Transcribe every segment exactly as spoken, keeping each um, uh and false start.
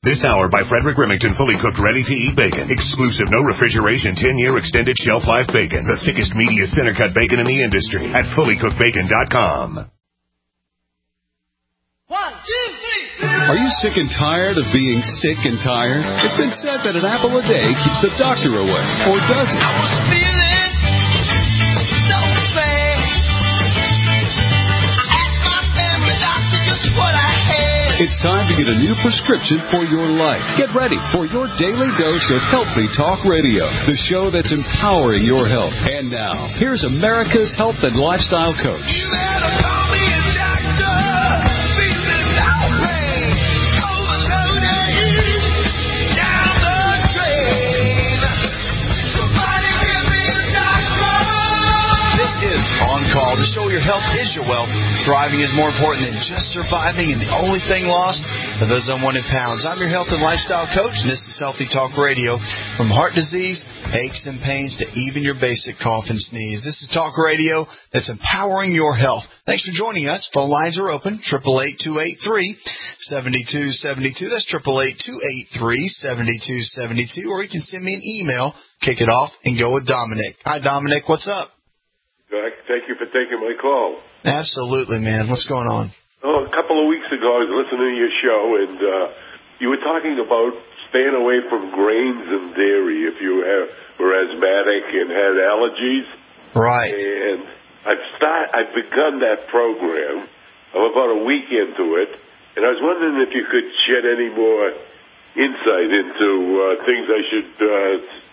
This hour by Frederick Remington, fully cooked, ready-to-eat bacon. Exclusive, no refrigeration, ten-year extended shelf life bacon. The thickest, meatiest, center-cut bacon in the industry at fully cooked bacon dot com. One, two, three. Are you sick and tired of being sick and tired? It's been said that an apple a day keeps the doctor away. Or does it? I was feeling so bad. I asked my family doctor just what I had. It's time to get a new prescription for your life. Get ready for your daily dose of Healthy Talk Radio, the show that's empowering your health. And now, here's America's health and lifestyle coach. You better call me a doctor. Feeling no pain. Overloaded. Down the drain. Somebody give me a doctor. This is On Call. To show your health is your wealth. Thriving is more important than just surviving, and the only thing lost are those unwanted pounds. I'm your health and lifestyle coach, and this is Healthy Talk Radio. From heart disease, aches and pains, to even your basic cough and sneeze. This is Talk Radio that's empowering your health. Thanks for joining us. Phone lines are open, eight eight eight, two eight three, seven two seven two. That's eight eight eight, two eight three, seven two seven two. Or you can send me an email, kick it off, and go with Dominic. Hi, Dominic. What's up? Thank you for taking my call. Absolutely, man. What's going on? Oh, a couple of weeks ago, I was listening to your show, and uh, you were talking about staying away from grains and dairy if you have, were asthmatic and had allergies. Right. And I've start, I've begun that program. I'm about a week into it, and I was wondering if you could shed any more insight into uh, things I should uh,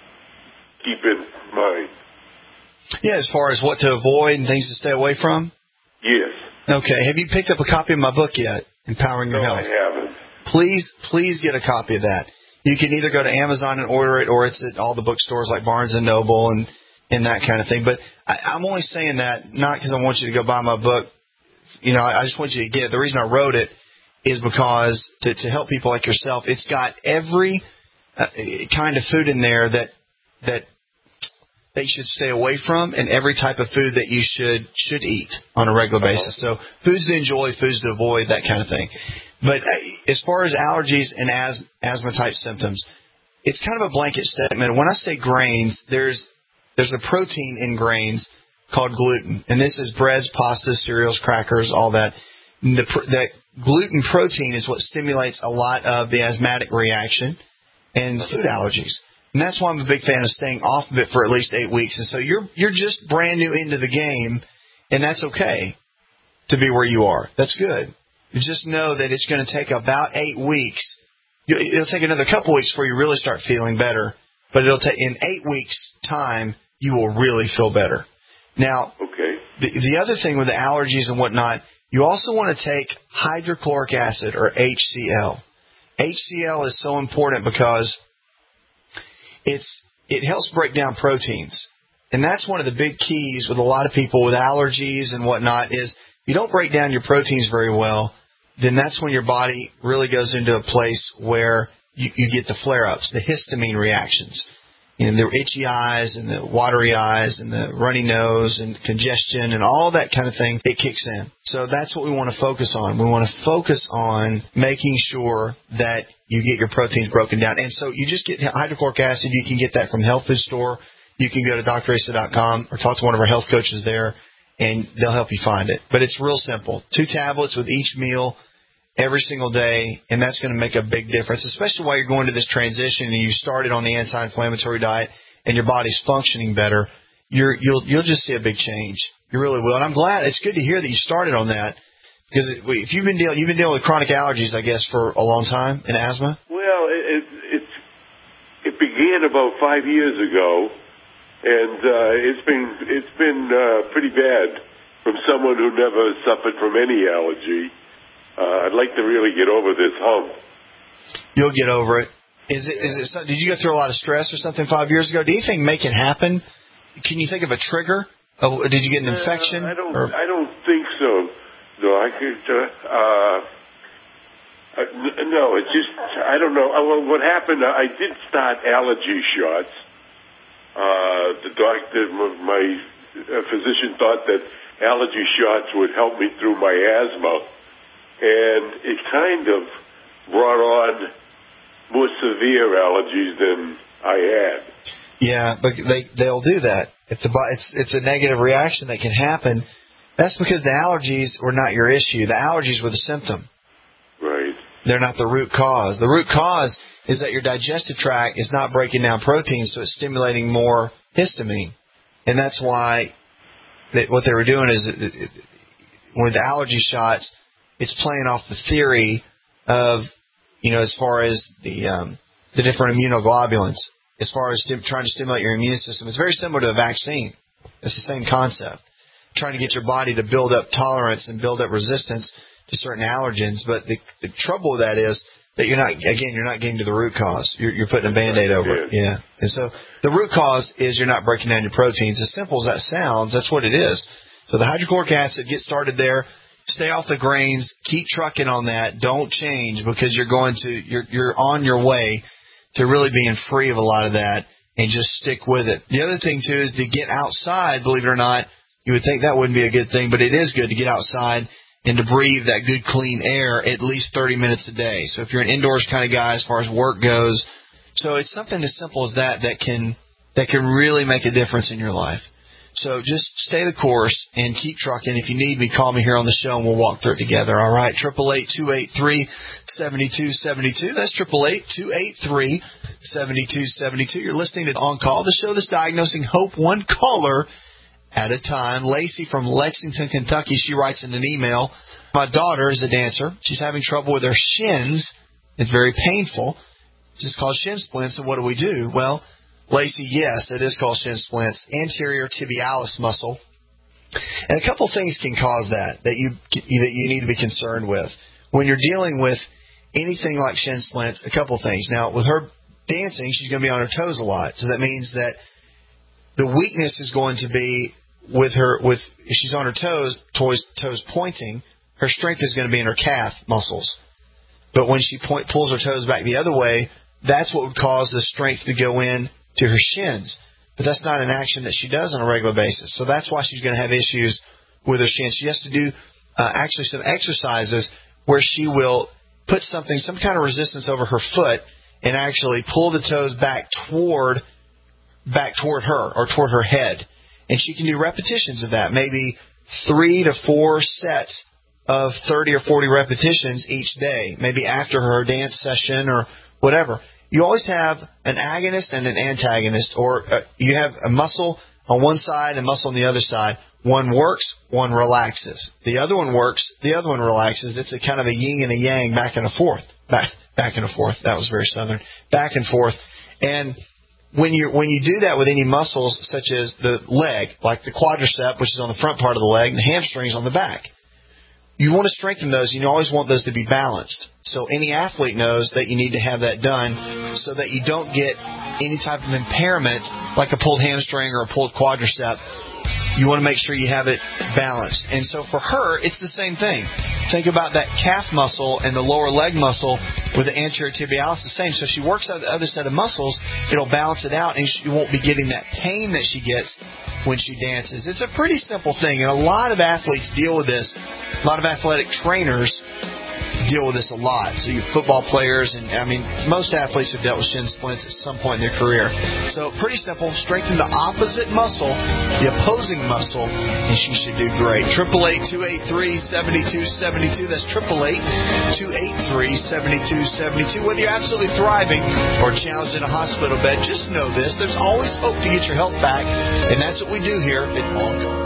keep in mind. Yeah, as far as what to avoid and things to stay away from? Yes. Okay. Have you picked up a copy of my book yet, Empowering Your No, Health? I haven't. Please, please get a copy of that. You can either go to Amazon and order it, or it's at all the bookstores like Barnes and Noble and, and that kind of thing. But I, I'm only saying that not because I want you to go buy my book. You know, I, I just want you to get it. The reason I wrote it is because to, to help people like yourself, it's got every uh, kind of food in there that that that you should stay away from, and every type of food that you should should eat on a regular basis. So foods to enjoy, foods to avoid, that kind of thing. But as far as allergies and asthma, asthma-type symptoms, it's kind of a blanket statement. When I say grains, there's there's a protein in grains called gluten, and this is breads, pastas, cereals, crackers, all that. And the, that gluten protein is what stimulates a lot of the asthmatic reaction and food allergies. And that's why I'm a big fan of staying off of it for at least eight weeks. And so you're you're just brand new into the game, and that's okay to be where you are. That's good. You just know that it's going to take about eight weeks. It'll take another couple weeks before you really start feeling better, but it'll take in eight weeks' time you will really feel better. Now, okay. the, the other thing with the allergies and whatnot, you also want to take hydrochloric acid, or H C L. H C L is so important because It's it helps break down proteins, and that's one of the big keys with a lot of people with allergies and whatnot is if you don't break down your proteins very well, then that's when your body really goes into a place where you, you get the flare-ups, the histamine reactions, and the itchy eyes and the watery eyes and the runny nose and congestion and all that kind of thing. It kicks in. So that's what we want to focus on. We want to focus on making sure that you get your proteins broken down. And so you just get hydrochloric acid. You can get that from Health Food Store. You can go to D R Asa dot com or talk to one of our health coaches there, and they'll help you find it. But it's real simple. Two tablets with each meal every single day, and that's going to make a big difference, especially while you're going to this transition and you started on the anti-inflammatory diet and your body's functioning better. You're, you'll you'll just see a big change. You really will. And I'm glad. It's good to hear that you started on that. Because if you've been dealing, you've been dealing with chronic allergies, I guess, for a long time, and asthma. Well, it it, it, it began about five years ago, and uh, it's been it's been uh, pretty bad from someone who never suffered from any allergy. Uh, I'd like to really get over this hump. You'll get over it. Is it? Is it? Did you go through a lot of stress or something five years ago? Do you think make it happen? Can you think of a trigger? Oh, did you get an infection? Uh, I don't. Or? I don't think so. No, I could. Uh, uh, no, it's just I don't know. Well, what happened? I did start allergy shots. Uh, the doctor, my physician, thought that allergy shots would help me through my asthma, and it kind of brought on more severe allergies than I had. Yeah, but they they'll do that. If the it's it's a negative reaction that can happen. That's because the allergies were not your issue. The allergies were the symptom. Right. They're not the root cause. The root cause is that your digestive tract is not breaking down proteins, so it's stimulating more histamine. And that's why they, what they were doing is it, it, with allergy shots, it's playing off the theory of, you know, as far as the um, the different immunoglobulins, as far as stim- trying to stimulate your immune system. It's very similar to a vaccine. It's the same concept. Trying to get your body to build up tolerance and build up resistance to certain allergens. But the, the trouble with that is that you're not, again, you're not getting to the root cause. You're, you're putting a Band-Aid over it. Yeah. And so the root cause is you're not breaking down your proteins. As simple as that sounds, that's what it is. So the hydrochloric acid, get started there. Stay off the grains. Keep trucking on that. Don't change, because you're going to, you're, you're on your way to really being free of a lot of that, and just stick with it. The other thing, too, is to get outside. Believe it or not, you would think that wouldn't be a good thing, but it is good to get outside and to breathe that good, clean air at least thirty minutes a day. So if you're an indoors kind of guy as far as work goes, so it's something as simple as that that can that can really make a difference in your life. So just stay the course and keep trucking. If you need me, call me here on the show and we'll walk through it together. All right, eight eight eight, two eight three, seven two seven two. That's eight eight eight, two eight three, seven two seven two. You're listening to On Call, the show that's diagnosing hope one caller at a time. Lacey from Lexington, Kentucky, she writes in an email, my daughter is a dancer. She's having trouble with her shins. It's very painful. It's just called shin splints, and what do we do? Well, Lacey, yes, it is called shin splints, anterior tibialis muscle. And a couple things can cause that, that you that you need to be concerned with. When you're dealing with anything like shin splints, a couple things. Now, with her dancing, she's going to be on her toes a lot, so that means that the weakness is going to be with her, with if she's on her toes, toes, toes pointing, her strength is going to be in her calf muscles. But when she point, pulls her toes back the other way, that's what would cause the strength to go in to her shins. But that's not an action that she does on a regular basis. So that's why she's going to have issues with her shins. She has to do uh, actually some exercises where she will put something, some kind of resistance over her foot and actually pull the toes back toward back toward her or toward her head. And she can do repetitions of that, maybe three to four sets of thirty or forty repetitions each day, maybe after her dance session or whatever. You always have an agonist and an antagonist, or uh, you have a muscle on one side and muscle on the other side. One works, one relaxes. The other one works, the other one relaxes. It's a kind of a yin and a yang, back and a forth. Back, back and a forth. That was very Southern. Back and forth. And when you when you do that with any muscles, such as the leg, like the quadricep, which is on the front part of the leg, and the hamstrings on the back, you want to strengthen those, and you always want those to be balanced. So any athlete knows that you need to have that done so that you don't get any type of impairment, like a pulled hamstring or a pulled quadricep. You want to make sure you have it balanced. And so for her, it's the same thing. Think about that calf muscle and the lower leg muscle with the anterior tibialis, the same. So if she works out the other set of muscles, it'll balance it out, and she won't be getting that pain that she gets when she dances. It's a pretty simple thing, and a lot of athletes deal with this. A lot of athletic trainers deal with this a lot. So you football players, and I mean, most athletes have dealt with shin splints at some point in their career. So pretty simple. Strengthen the opposite muscle, the opposing muscle, and she should do great. eight eight eight, two eight three, seven two seven two. That's eight eight eight, two eight three, seven two seven two. Whether you're absolutely thriving or challenged in a hospital bed, just know this. There's always hope to get your health back, and that's what we do here at On Call.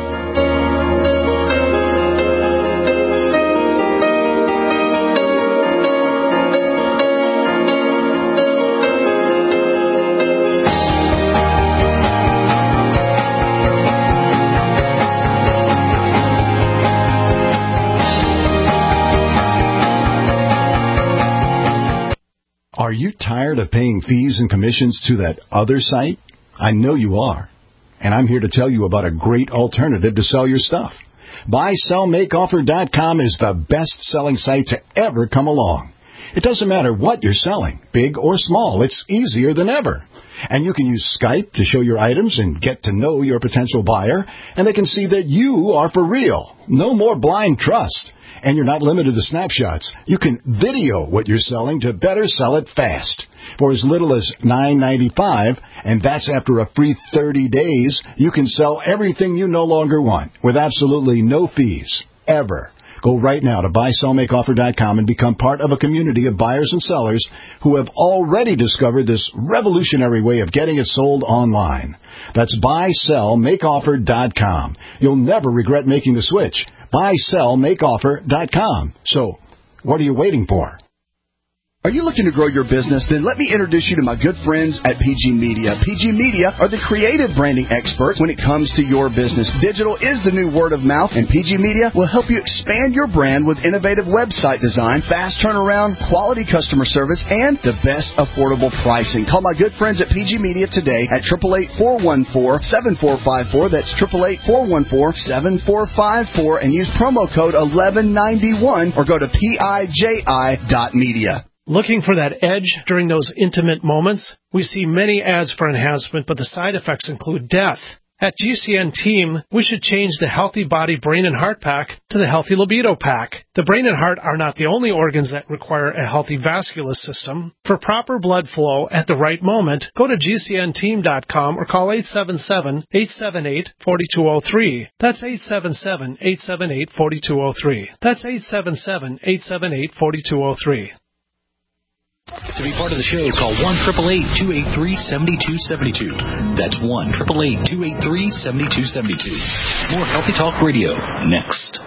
Are you tired of paying fees and commissions to that other site? I know you are. And I'm here to tell you about a great alternative to sell your stuff. buy sell make offer dot com is the best-selling site to ever come along. It doesn't matter what you're selling, big or small. It's easier than ever. And you can use Skype to show your items and get to know your potential buyer, and they can see that you are for real. No more blind trust. And you're not limited to snapshots. You can video what you're selling to better sell it fast. For as little as nine ninety-five, and that's after a free thirty days, you can sell everything you no longer want with absolutely no fees, ever. Go right now to buy sell make offer dot com and become part of a community of buyers and sellers who have already discovered this revolutionary way of getting it sold online. That's buy sell make offer dot com. You'll never regret making the switch. buy sell make offer dot com. So, what are you waiting for? Are you looking to grow your business? Then let me introduce you to my good friends at P G Media. P G Media are the creative branding experts when it comes to your business. Digital is the new word of mouth, and P G Media will help you expand your brand with innovative website design, fast turnaround, quality customer service, and the best affordable pricing. Call my good friends at P G Media today at eight eight eight, four one four, seven four five four. That's eight eight eight, four one four, seven four five four, and use promo code eleven ninety-one or go to P I J I dot media. Looking for that edge during those intimate moments? We see many ads for enhancement, but the side effects include death. At G C N Team, we should change the Healthy Body Brain and Heart Pack to the Healthy Libido Pack. The brain and heart are not the only organs that require a healthy vascular system. For proper blood flow at the right moment, go to G C N team dot com or call eight seven seven, eight seven eight, four two zero three. That's eight seven seven, eight seven eight, four two zero three. That's eight seven seven, eight seven eight, four two zero three. To be part of the show, call one eight eight eight, two eight three, seven two seven two. That's one eight eight eight, two eight three, seven two seven two. More Healthy Talk Radio next.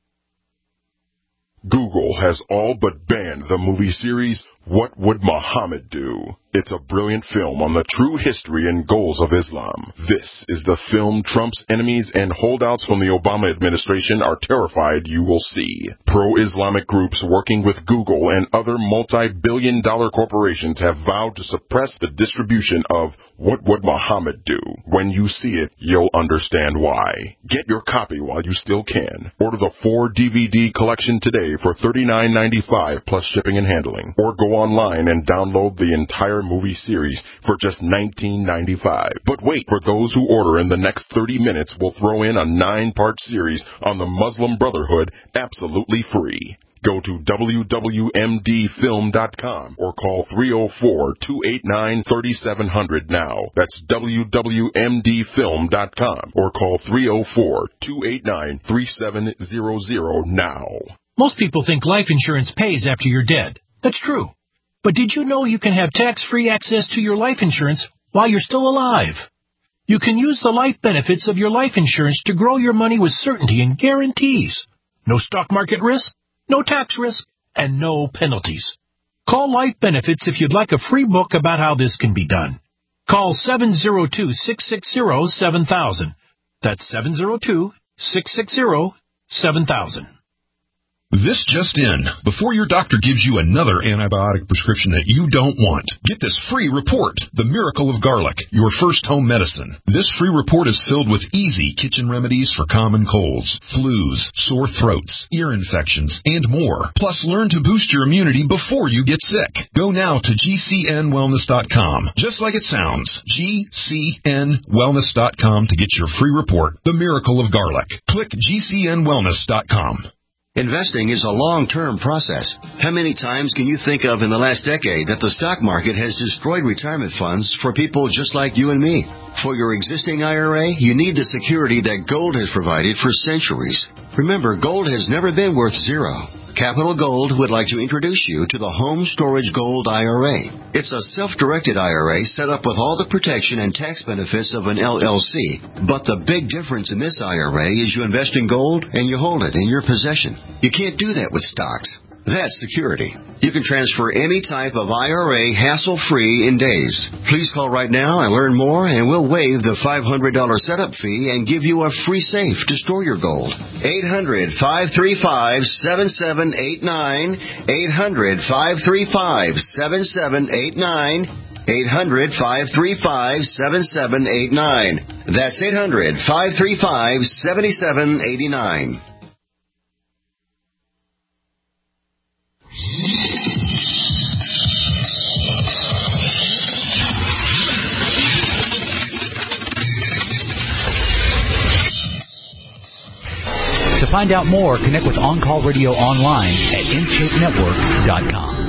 Google has all but banned the movie series What Would Muhammad Do? It's a brilliant film on the true history and goals of Islam. This is the film Trump's enemies and holdouts from the Obama administration are terrified you will see. Pro-Islamic groups working with Google and other multi-billion dollar corporations have vowed to suppress the distribution of What Would Muhammad Do? When you see it, you'll understand why. Get your copy while you still can. Order the four D V D collection today for thirty-nine ninety-five plus shipping and handling. Or go online and download the entire movie series for just nineteen ninety-five. But wait, for those who order in the next thirty minutes, we'll throw in a nine-part series on the Muslim Brotherhood absolutely free. Go to W W M D film dot com or call three oh four, two eight nine, three seven zero zero now. That's W W M D film dot com or call three oh four, two eight nine, three seven zero zero now. Most people think life insurance pays after you're dead. That's true. But did you know you can have tax-free access to your life insurance while you're still alive? You can use the life benefits of your life insurance to grow your money with certainty and guarantees. No stock market risk, no tax risk, and no penalties. Call Life Benefits if you'd like a free book about how this can be done. Call seven oh two, six six zero, seven thousand. That's seven oh two, six six zero, seven thousand. This just in. Before your doctor gives you another antibiotic prescription that you don't want, get this free report, The Miracle of Garlic, your first home medicine. This free report is filled with easy kitchen remedies for common colds, flus, sore throats, ear infections, and more. Plus, learn to boost your immunity before you get sick. Go now to G C N wellness dot com. Just like it sounds, G C N wellness dot com to get your free report, The Miracle of Garlic. Click G C N wellness dot com. Investing is a long-term process. How many times can you think of in the last decade that the stock market has destroyed retirement funds for people just like you and me? For your existing I R A, you need the security that gold has provided for centuries. Remember, gold has never been worth zero. Capital Gold would like to introduce you to the Home Storage Gold I R A. It's a self-directed I R A set up with all the protection and tax benefits of an L L C. But the big difference in this I R A is you invest in gold and you hold it in your possession. You can't do that with stocks. That's security. You can transfer any type of I R A hassle-free in days. Please call right now and learn more, and we'll waive the five hundred dollars setup fee and give you a free safe to store your gold. eight hundred, five three five, seven seven eight nine. eight hundred, five three five, seven seven eight nine. eight hundred, five three five, seven seven eight nine. That's eight hundred, five three five, seven seven eight nine. To find out more, connect with On Call Radio online at in shape network dot com.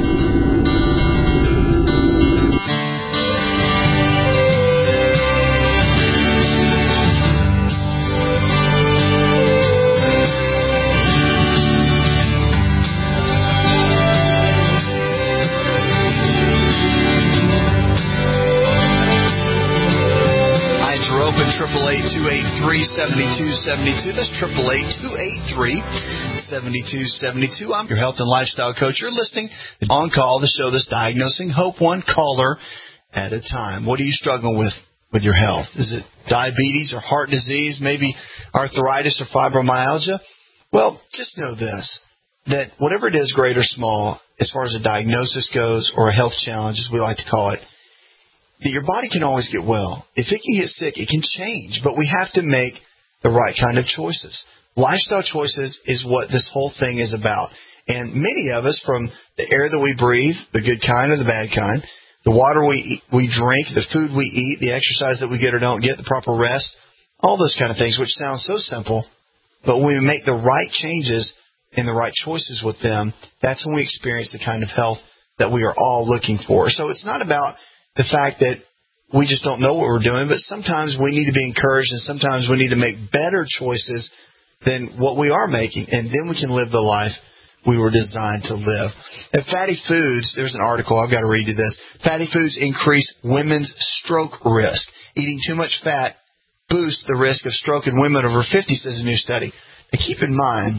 Triple eight two eight three seventy two seventy two. That's triple eight two eight three seventy two seventy two. I'm your health and lifestyle coach. You're listening to On Call, the show that's diagnosing hope one caller at a time. What are you struggling with with your health? Is it diabetes or heart disease? Maybe arthritis or fibromyalgia? Well, just know this, that whatever it is, great or small, as far as a diagnosis goes or a health challenge, as we like to call it, that your body can always get well. If it can get sick, it can change, but we have to make the right kind of choices. Lifestyle choices is what this whole thing is about. And many of us, from the air that we breathe, the good kind or the bad kind, the water we eat, we drink, the food we eat, the exercise that we get or don't get, the proper rest, all those kind of things, which sounds so simple, but when we make the right changes and the right choices with them, that's when we experience the kind of health that we are all looking for. So it's not about the fact that we just don't know what we're doing, but sometimes we need to be encouraged and sometimes we need to make better choices than what we are making, and then we can live the life we were designed to live. At Fatty Foods, there's an article, I've got to read you this. Fatty Foods increase women's stroke risk. Eating too much fat boosts the risk of stroke in women over fifty, says a new study. Now keep in mind,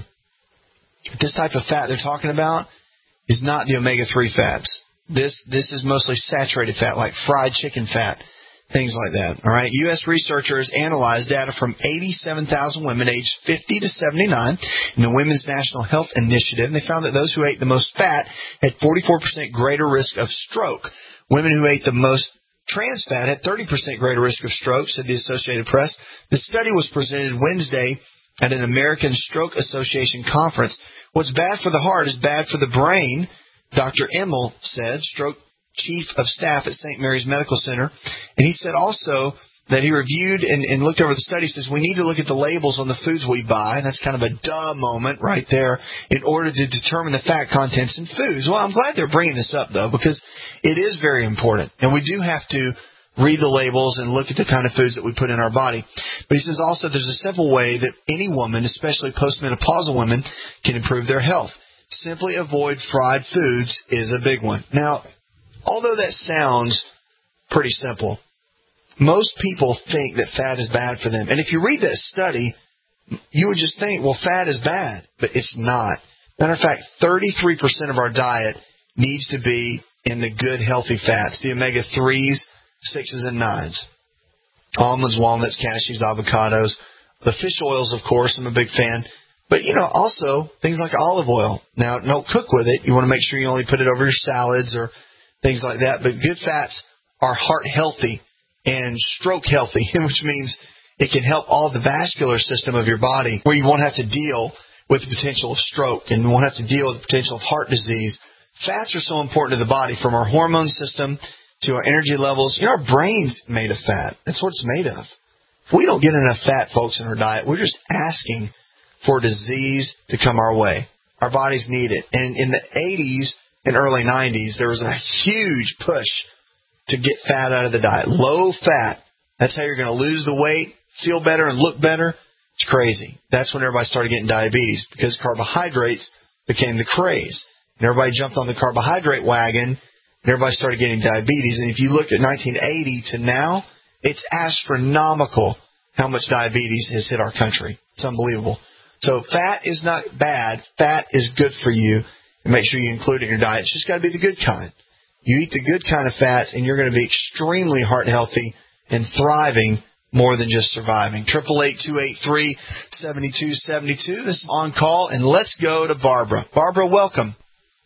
this type of fat they're talking about is not the omega three fats. This this is mostly saturated fat, like fried chicken fat, things like that. All right. U S researchers analyzed data from eighty-seven thousand women aged fifty to seventy-nine in the Women's National Health Initiative, and they found that those who ate the most fat had forty-four percent greater risk of stroke. Women who ate the most trans fat had thirty percent greater risk of stroke, said the Associated Press. The study was presented Wednesday at an American Stroke Association conference. What's bad for the heart is bad for the brain, Doctor Emmel said, stroke chief of staff at Saint Mary's Medical Center. And he said also that he reviewed and, and looked over the study, says we need to look at the labels on the foods we buy, and that's kind of a duh moment right there, in order to determine the fat contents in foods. Well, I'm glad they're bringing this up, though, because it is very important, and we do have to read the labels and look at the kind of foods that we put in our body. But he says also there's a simple way that any woman, especially postmenopausal women, can improve their health. Simply avoid fried foods is a big one. Now, although that sounds pretty simple, most people think that fat is bad for them. And if you read that study, you would just think, well, fat is bad. But it's not. Matter of fact, thirty-three percent of our diet needs to be in the good, healthy fats, the omega threes, sixes, and nines. Almonds, walnuts, cashews, avocados. The fish oils, of course, I'm a big fan. But, you know, also things like olive oil. Now, don't cook with it. You want to make sure you only put it over your salads or things like that. But good fats are heart healthy and stroke healthy, which means it can help all the vascular system of your body, where you won't have to deal with the potential of stroke and won't have to deal with the potential of heart disease. Fats are so important to the body, from our hormone system to our energy levels. You know, our brain's made of fat. That's what it's made of. If we don't get enough fat, folks, in our diet, we're just asking for disease to come our way. Our bodies need it. And in the eighties and early nineties, there was a huge push to get fat out of the diet. Low fat. That's how you're going to lose the weight, feel better, and look better. It's crazy. That's when everybody started getting diabetes, because carbohydrates became the craze. And everybody jumped on the carbohydrate wagon, and everybody started getting diabetes. And if you look at nineteen eighty to now, it's astronomical how much diabetes has hit our country. It's unbelievable. So fat is not bad. Fat is good for you. And make sure you include it in your diet. It's just got to be the good kind. You eat the good kind of fats, and you're going to be extremely heart healthy and thriving more than just surviving. Triple eight two eight three seventy two seventy two. This is On Call, and let's go to Barbara. Barbara, welcome.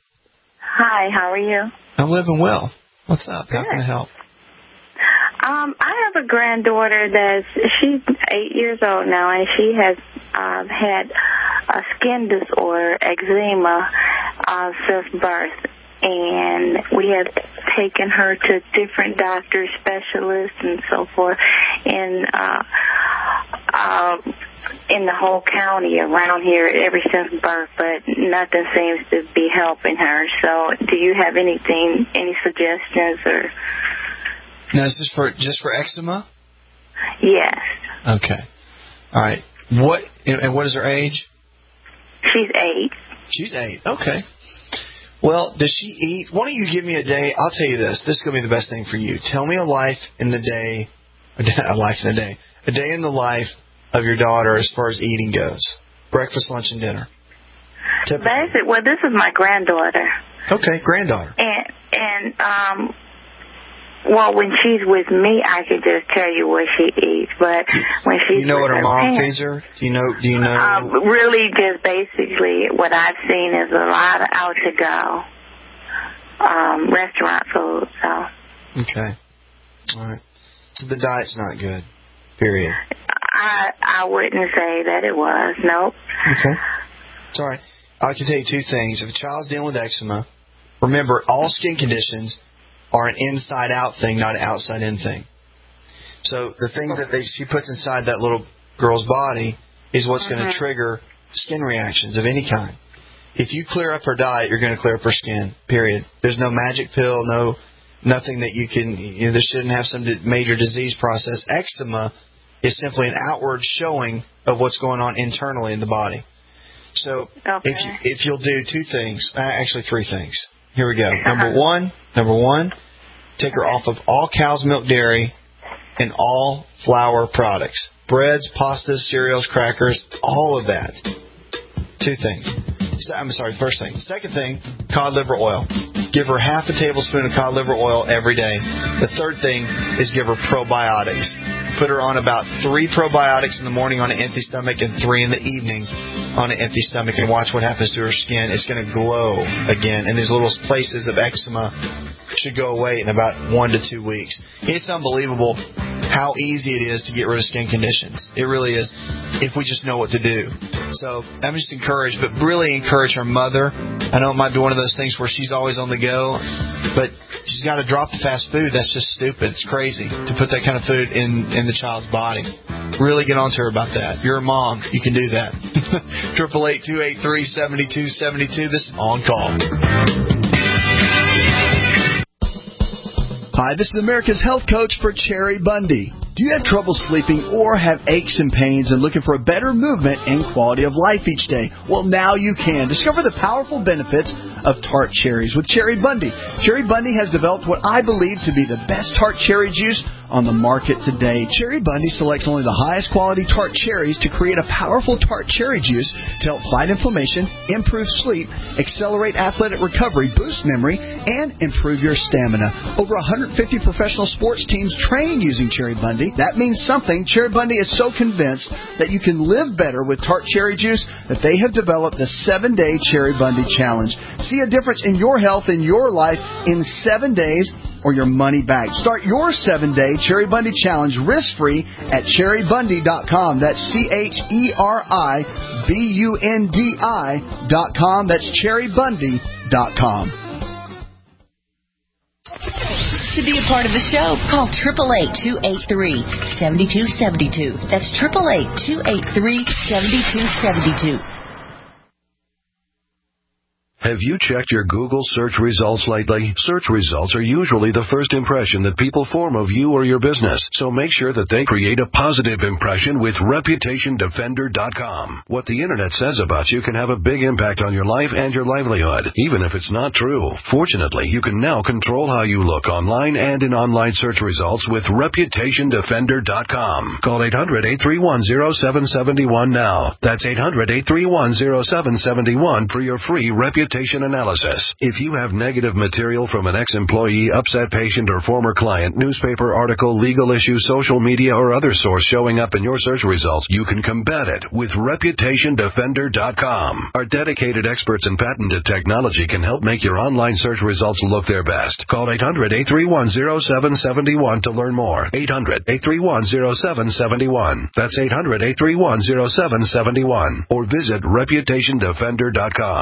Hi, how are you? I'm living well. What's up? How Good. can I help? Um, I have a granddaughter that's she's eight years old now, and she has um, had a skin disorder, eczema, uh, since birth. And we have taken her to different doctors, specialists, and so forth. And uh, uh, in the whole county around here ever since birth, but nothing seems to be helping her. So do you have anything, any suggestions? Or? Now, is this for just for eczema? Yes. Okay. All right. What and what is her age? She's eight. She's eight. Okay. Well, does she eat? Why don't you give me a day? I'll tell you this. This is going to be the best thing for you. Tell me a life in the day, a life in the day, a day in the life of your daughter as far as eating goes. Breakfast, lunch, and dinner. Basic. Well, this is my granddaughter. Okay, granddaughter. And and um. Well, when she's with me, I can just tell you what she eats. But when she's you know with what her her mom parents, feeds her? Do you know? Do you know? Um, really, just basically what I've seen is a lot of out to go um, restaurant food. So. Okay. All right. So the diet's not good. Period. I I wouldn't say that it was. Nope. Okay. It's all right. I can tell you two things. If a child's dealing with eczema, remember all skin conditions are an inside-out thing, not an outside-in thing. So the things that they, she puts inside that little girl's body is what's mm-hmm. going to trigger skin reactions of any kind. If you clear up her diet, you're going to clear up her skin, period. There's no magic pill, no nothing that you can, you know, this shouldn't have some major disease process. Eczema is simply an outward showing of what's going on internally in the body. So okay. if, you, if you'll do two things, actually three things. Here we go. Number one, number one, take her off of all cow's milk dairy and all flour products. Breads, pastas, cereals, crackers, all of that. Two things. I'm sorry, first thing. Second thing, cod liver oil. Give her half a tablespoon of cod liver oil every day. The third thing is give her probiotics. Put her on about three probiotics in the morning on an empty stomach and three in the evening on an empty stomach, and watch what happens to her skin. It's going to glow again, and these little places of eczema should go away in about one to two weeks. It's unbelievable how easy it is to get rid of skin conditions. It really is, if we just know what to do. So I'm just encouraged, but really encourage her mother. I know it might be one of those things where she's always on the go, but she's got to drop the fast food. That's just stupid. It's crazy to put that kind of food in, in the child's body. Really get on to her about that. You're a mom. You can do that. Triple eight two eight three seventy two seventy two. This is On Call. Hi, this is America's Health Coach for Cherry Bundy. Do you have trouble sleeping or have aches and pains and looking for a better movement and quality of life each day? Well, now you can. Discover the powerful benefits of tart cherries with Cherry Bundy. Cherry Bundy has developed what I believe to be the best tart cherry juice on the market today. Cherry Bundy selects only the highest quality tart cherries to create a powerful tart cherry juice to help fight inflammation, improve sleep, accelerate athletic recovery, boost memory, and improve your stamina. Over one hundred fifty professional sports teams train using Cherry Bundy. That means something. Cherry Bundy is so convinced that you can live better with tart cherry juice that they have developed the seven-day Cherry Bundy Challenge. See a difference in your health and your life in seven days or your money back. Start your seven-day Cherry Bundy Challenge risk-free at cherry bundy dot com. That's C H E R I B U N D I dot com. That's cherry bundy dot com. To be a part of the show, call eight eight eight, two eight three, seven two seven two. That's eight eight eight, two eight three, seven two seven two. Have you checked your Google search results lately? Search results are usually the first impression that people form of you or your business, so make sure that they create a positive impression with reputation defender dot com. What the Internet says about you can have a big impact on your life and your livelihood, even if it's not true. Fortunately, you can now control how you look online and in online search results with reputation defender dot com. Call eight hundred, eight three one, zero seven seven one now. That's eight hundred, eight three one, zero seven seven one for your free reputation analysis. If you have negative material from an ex-employee, upset patient, or former client, newspaper article, legal issue, social media, or other source showing up in your search results, you can combat it with reputation defender dot com. Our dedicated experts in patented technology can help make your online search results look their best. Call eight hundred, eight three one, zero seven seven one to learn more. eight hundred, eight three one, zero seven seven one. That's eight hundred, eight three one, zero seven seven one. Or visit reputation defender dot com.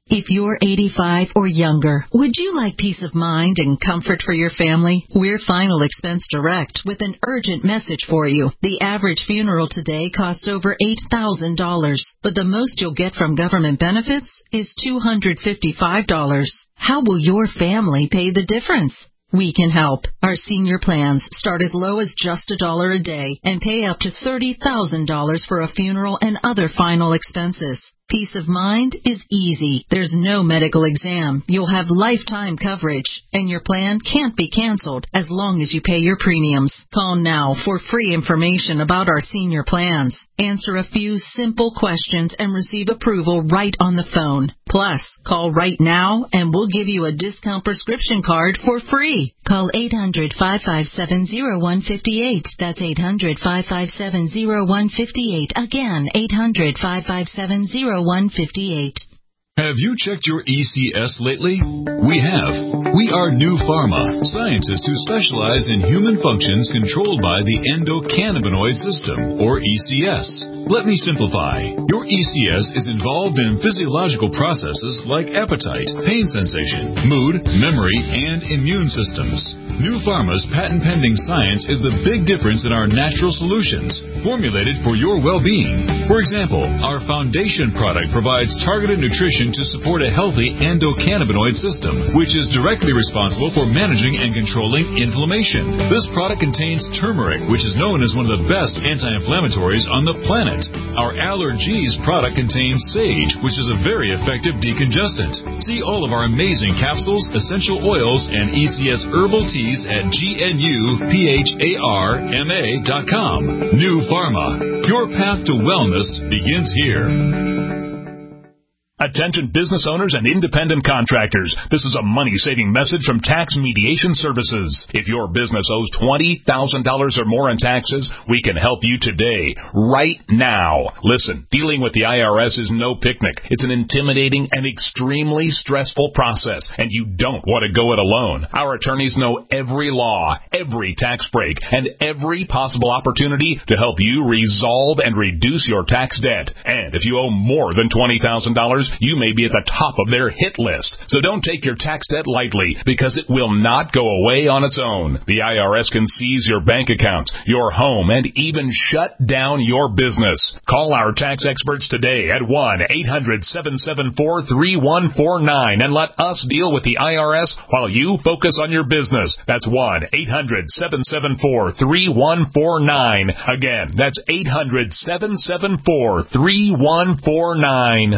If you're eighty-five or younger, would you like peace of mind and comfort for your family? We're Final Expense Direct with an urgent message for you. The average funeral today costs over eight thousand dollars, but the most you'll get from government benefits is two hundred fifty-five dollars. How will your family pay the difference? We can help. Our senior plans start as low as just a dollar a day and pay up to thirty thousand dollars for a funeral and other final expenses. Peace of mind is easy. There's no medical exam. You'll have lifetime coverage, and your plan can't be canceled as long as you pay your premiums. Call now for free information about our senior plans. Answer a few simple questions and receive approval right on the phone. Plus, call right now and we'll give you a discount prescription card for free. Call eight hundred, five five seven, zero one five eight. That's eight hundred, five five seven, zero one five eight. Again, eight hundred, five five seven, zero one five eight. Have you checked your E C S lately? We have. We are New Pharma, scientists who specialize in human functions controlled by the endocannabinoid system, or E C S. Let me simplify. Your E C S is involved in physiological processes like appetite, pain sensation, mood, memory, and immune systems. New Pharma's patent-pending science is the big difference in our natural solutions, formulated for your well-being. For example, our foundation product provides targeted nutrition to support a healthy endocannabinoid system, which is directly responsible for managing and controlling inflammation. This product contains turmeric, which is known as one of the best anti-inflammatories on the planet. Our Allergies product contains sage, which is a very effective decongestant. See all of our amazing capsules, essential oils, and E C S herbal teas at G N U P H A R M A dot com. New Pharma. Your path to wellness begins here. Attention business owners and independent contractors. This is a money-saving message from Tax Mediation Services. If your business owes twenty thousand dollars or more in taxes, we can help you today, right now. Listen, dealing with the I R S is no picnic. It's an intimidating and extremely stressful process, and you don't want to go it alone. Our attorneys know every law, every tax break, and every possible opportunity to help you resolve and reduce your tax debt. And if you owe more than twenty thousand dollars, you may be at the top of their hit list. So don't take your tax debt lightly, because it will not go away on its own. The I R S can seize your bank accounts, your home, and even shut down your business. Call our tax experts today at one eight hundred, seven seven four, three one four nine and let us deal with the I R S while you focus on your business. That's one eight hundred, seven seven four, three one four nine. Again, that's eight hundred, seven seven four, three one four nine.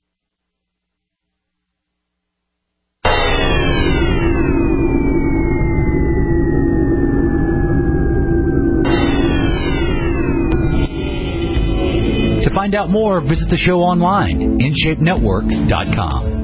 To find out more, visit the show online, in shape network dot com.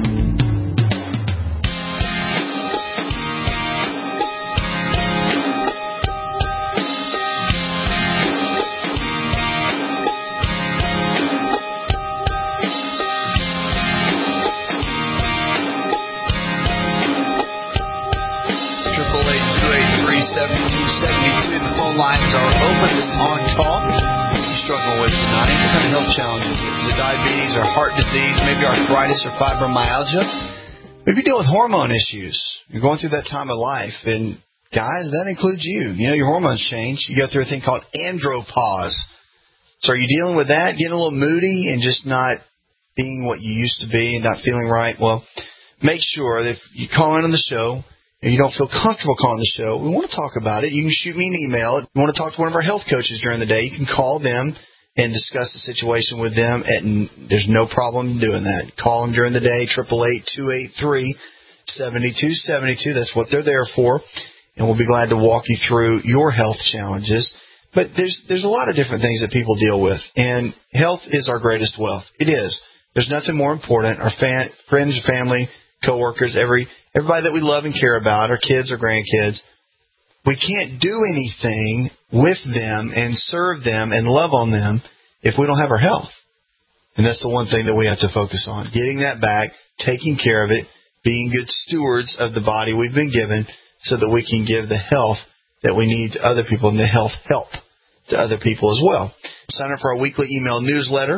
Triple eight two eight three seven two seventy two. The phone lines are open. This is On Talk. Struggling with tonight, what kind of health challenges? Is it diabetes or heart disease, maybe arthritis or fibromyalgia? Maybe you deal with hormone issues. You're going through that time of life, and guys, that includes you. You know, your hormones change. You go through a thing called andropause. So are you dealing with that, getting a little moody and just not being what you used to be and not feeling right? Well, make sure that if you call in on the show and you don't feel comfortable calling the show, we want to talk about it. You can shoot me an email. If you want to talk to one of our health coaches during the day, you can call them and discuss the situation with them. And there's no problem in doing that. Call them during the day, eight eight eight, two eight three, seven two seven two. That's what they're there for. And we'll be glad to walk you through your health challenges. But there's there's a lot of different things that people deal with. And health is our greatest wealth. It is. There's nothing more important. Our fan, friends, family, coworkers, every everybody that we love and care about, our kids or grandkids, we can't do anything with them and serve them and love on them if we don't have our health. And that's the one thing that we have to focus on, getting that back, taking care of it, being good stewards of the body we've been given so that we can give the health that we need to other people and the health help to other people as well. Sign up for our weekly email newsletter.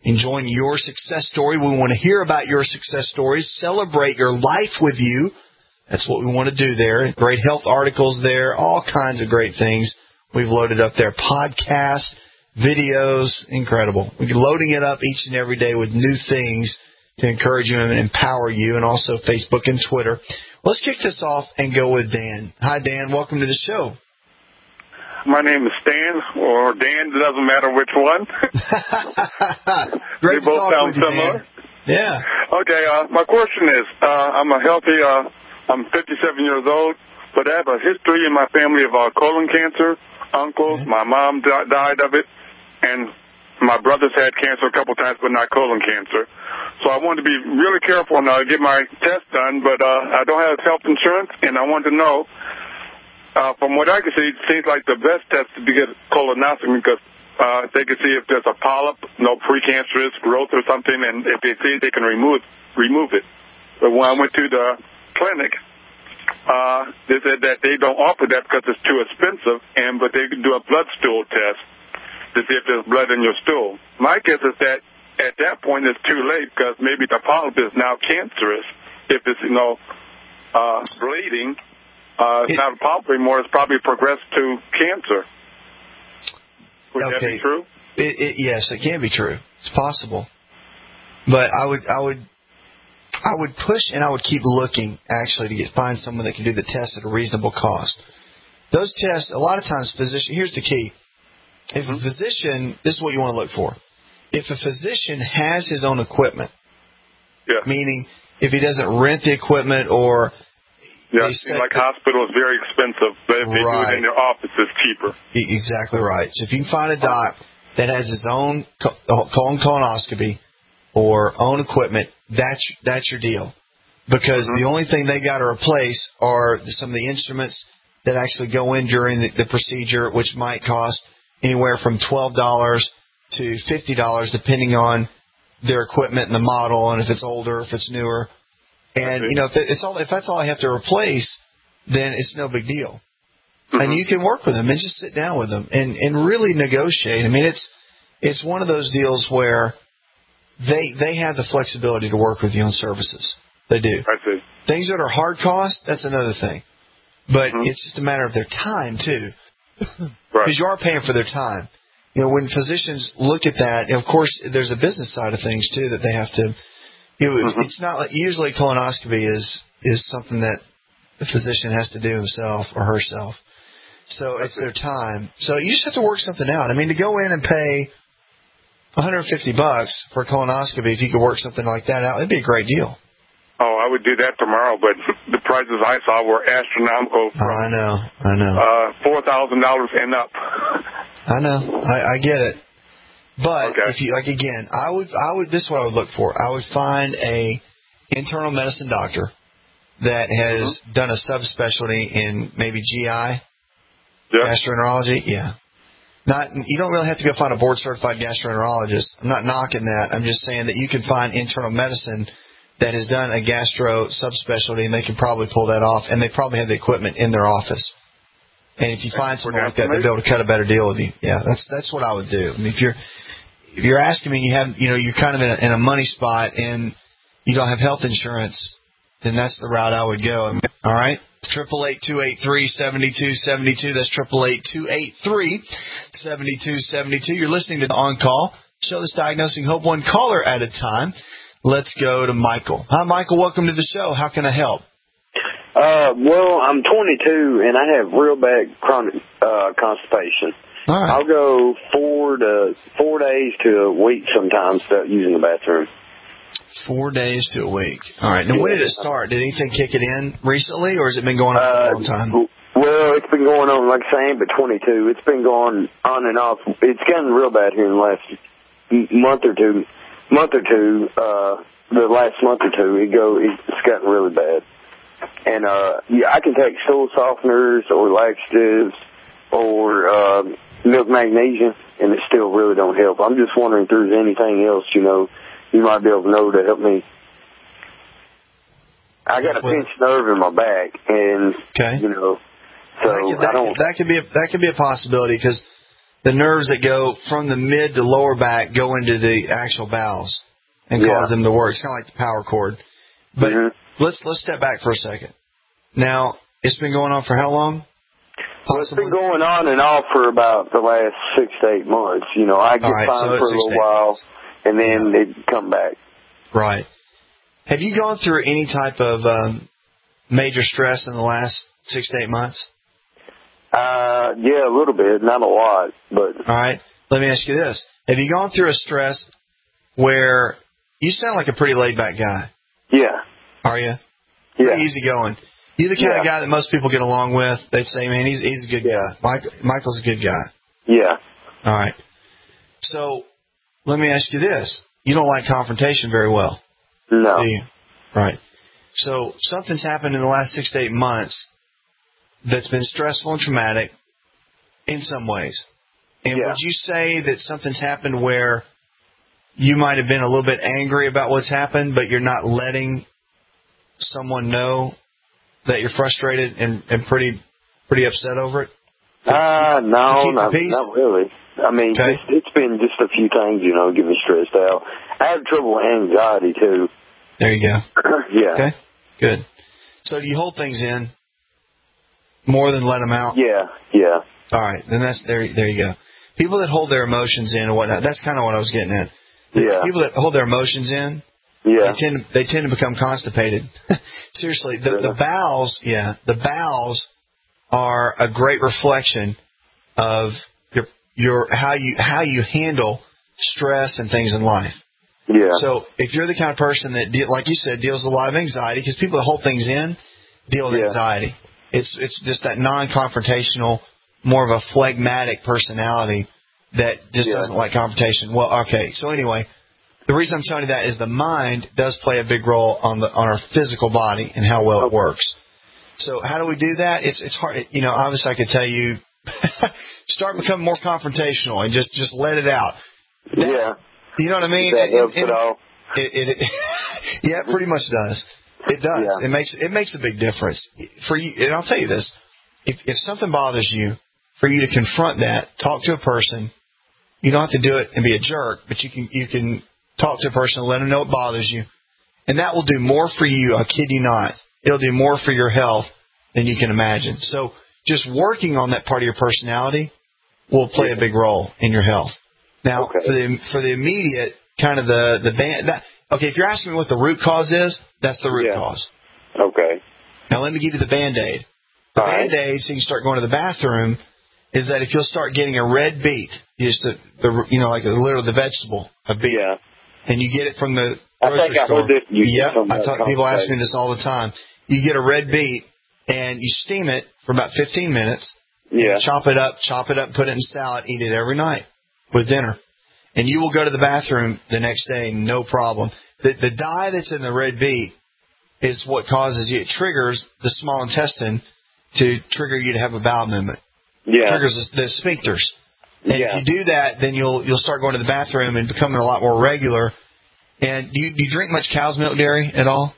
enjoying your success story. We want to hear about your success stories, celebrate your life with you. That's what we want to do there. Great health articles there, all kinds of great things we've loaded up there. Podcasts, videos, incredible. We're loading it up each and every day with new things to encourage you and empower you, and also Facebook and Twitter. Let's kick this off and go with Dan. Hi, Dan. Welcome to the show. My name is Stan, or Dan. It doesn't matter which one. Great they both to talk sound with you, similar. Dan. Yeah. Okay. Uh, my question is, uh, I'm a healthy. Uh, I'm fifty-seven years old, but I have a history in my family of uh, colon cancer. Uncles, mm-hmm. my mom di- died of it, and my brothers had cancer a couple times, but not colon cancer. So I wanted to be really careful now to get my test done, but uh, I don't have health insurance, and I wanted to know, uh, from what I can see, it seems like the best test to be get colonoscopy because uh, they can see if there's a polyp, no precancerous growth or something, and if they see it, they can remove remove it. But when I went to the clinic, Uh, they said that they don't offer that because it's too expensive, and but they can do a blood stool test to see if there's blood in your stool. My guess is that at that point it's too late because maybe the polyp is now cancerous. If it's, you know, uh, bleeding, uh, it's not a polyp anymore. It's probably progressed to cancer. Would okay. that be true? It, it, yes, it can be true. It's possible. But I would, I would, I would push and I would keep looking, actually, to get, find someone that can do the test at a reasonable cost. Those tests, a lot of times, physician. Here's the key. If a physician, this is what you want to look for. If a physician has his own equipment, yeah. meaning if he doesn't rent the equipment or... Yeah, it seems like hospital is very expensive, but if they right. do it in their office, it's cheaper. Exactly right. So if you can find a doc that has his own colon colonoscopy or own equipment, that's that's your deal. Because mm-hmm. the only thing they got to replace are some of the instruments that actually go in during the, the procedure, which might cost anywhere from twelve dollars to fifty dollars, depending on their equipment and the model, and if it's older, if it's newer. And, you know, if, it's all, if that's all I have to replace, then it's no big deal. Mm-hmm. And you can work with them and just sit down with them and, and really negotiate. I mean, it's it's one of those deals where they they have the flexibility to work with you on services. They do. I see. Things that are hard cost, that's another thing. But mm-hmm. it's just a matter of their time, too. Right. Because you are paying for their time. You know, when physicians look at that, and of course, there's a business side of things, too, that they have to... You know, mm-hmm. It's not like... Usually colonoscopy is, is something that the physician has to do himself or herself. So I it's see. Their time. So you just have to work something out. I mean, to go in and pay one hundred fifty bucks for a colonoscopy, if you could work something like that out, it'd be a great deal. Oh, I would do that tomorrow, but the prices I saw were astronomical. From, oh, I know, I know. Uh, four thousand dollars and up. I know, I, I get it. But okay. if you like, again, I would, I would. This is what I would look for. I would find a internal medicine doctor that has mm-hmm. done a subspecialty in maybe G I, yep. gastroenterology. Yeah, not you don't really have to go find a board certified gastroenterologist. I'm not knocking that. I'm just saying that you can find internal medicine that has done a gastro subspecialty, and they can probably pull that off, and they probably have the equipment in their office. And if you find someone like that, they'll be able to cut a better deal with you. Yeah, that's that's what I would do. I mean, if you're if you're asking me, you have you know you're kind of in a, in a money spot and you don't have health insurance, then that's the route I would go. All right, triple eight two eight three seventy two seventy two. That's triple eight two eight three seventy two seventy two. You're listening to On Call, show that's diagnosing hope one caller at a time. Let's go to Michael. Hi, Michael. Welcome to the show. How can I help? Uh, well, I'm twenty-two, and I have real bad chronic uh, constipation. All right. I'll go four to four days to a week sometimes without using the bathroom. Four days to a week. All right. Now, yeah. When did it start? Did anything kick it in recently, or has it been going on for a long time? Uh, well, it's been going on, like saying, but twenty-two. It's been going on and off. It's gotten real bad here in the last month or two. Month or two, uh, the last month or two, it go, it's gotten really bad. And, uh, yeah, I can take stool softeners or laxatives or, uh, milk magnesia, and it still really don't help. I'm just wondering if there's anything else, you know, you might be able to know to help me. I got a pinched nerve in my back, and, okay. you know, so that could, that, I don't. That could be a, that could be a possibility, because the nerves that go from the mid to lower back go into the actual bowels and Yeah. cause them to work. It's kind of like the power cord. But Mm-hmm. let's let's step back for a second. Now, it's been going on for how long? Well, it's been going on and off for about the last six to eight months. You know, I get All right, fine so it's for a six little to eight while, and then it'd come back. Right. Have you gone through any type of um, major stress in the last six to eight months? Uh, yeah, a little bit, not a lot, but. All right. Let me ask you this. Have you gone through a stress where you sound like a pretty laid-back guy? Yeah. Are you? Yeah. Pretty easygoing. You're the kind Yeah. of guy that most people get along with. They'd say, man, he's he's a good Yeah. guy. Mike, Michael's a good guy. Yeah. All right. So let me ask you this. You don't like confrontation very well. No. Do you? Right. So something's happened in the last six to eight months that's been stressful and traumatic in some ways. And Yeah. would you say that something's happened where you might have been a little bit angry about what's happened, but you're not letting someone know that you're frustrated and, and pretty pretty upset over it? Uh, no, keep the not, peace? not really. I mean, Okay. just, it's been just a few things, you know, get me stressed out. I have trouble with anxiety, too. There you go. Yeah. Okay, good. So do you hold things in more than let them out? Yeah, yeah. All right, then that's there. There you go. People that hold their emotions in and whatnot. That's kind of what I was getting at. Yeah. People that hold their emotions in, Yeah. they tend to, they tend to become constipated. Seriously, the the bowels, yeah, the bowels are a great reflection of your your how you how you handle stress and things in life. Yeah. So if you're the kind of person that, de- like you said, deals with a lot of anxiety, because people that hold things in deal with Yeah. anxiety. It's it's just that non-confrontational, more of a phlegmatic personality that just Yeah. doesn't like confrontation. Well, okay. So anyway, the reason I'm telling you that is the mind does play a big role on the on our physical body and how well it works. So how do we do that? It's it's hard. You know, obviously I could tell you, start becoming more confrontational and just just let it out. That, yeah. You know what I mean? That And- helps and- at all. It, it, it, yeah, it pretty much does. It does. Yeah. It makes it makes a big difference for you. And I'll tell you this: if if something bothers you, for you to confront that, talk to a person. You don't have to do it and be a jerk, but you can you can talk to a person and let them know it bothers you, and that will do more for you. I kid you not. It'll do more for your health than you can imagine. So just working on that part of your personality will play a big role in your health. Now, Okay. for the for the immediate kind of the the band. That, okay, if you're asking me what the root cause is, that's the root Yeah. cause. Okay. Now let me give you the Band-Aid. The All right. Band-Aid, so you can start going to the bathroom, is that if you'll start getting a red beet, just the, the you know like literally the vegetable, a beet, Yeah. and you get it from the I grocery think I store. heard this. You Yep, said something I about talk, people ask me conversation. this all the time. You get a red beet and you steam it for about fifteen minutes. Yeah. Chop it up, chop it up, put it in salad, eat it every night with dinner. And you will go to the bathroom the next day, no problem. The, the dye that's in the red beet is what causes you, it triggers the small intestine to trigger you to have a bowel movement. Yeah. Triggers the, the sphincters. And Yeah. if you do that, then you'll you'll start going to the bathroom and becoming a lot more regular. And do you, do you drink much cow's milk dairy at all?